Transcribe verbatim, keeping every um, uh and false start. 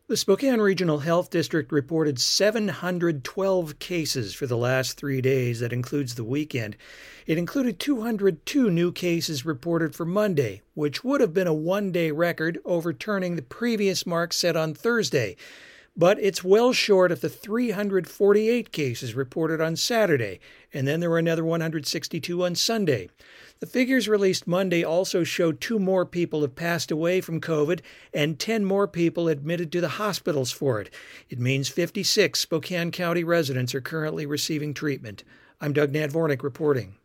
The Spokane Regional Health District reported seven hundred twelve cases for the last three days. That includes the weekend. It included two hundred two new cases reported for Monday, which would have been a one-day record, overturning the previous mark set on Thursday. But it's well short of the three hundred forty-eight cases reported on Saturday, and then there were another one hundred sixty-two on Sunday. The figures released Monday also show two more people have passed away from COVID and ten more people admitted to the hospitals for it. It means fifty-six Spokane County residents are currently receiving treatment. I'm Doug Nadvornik reporting.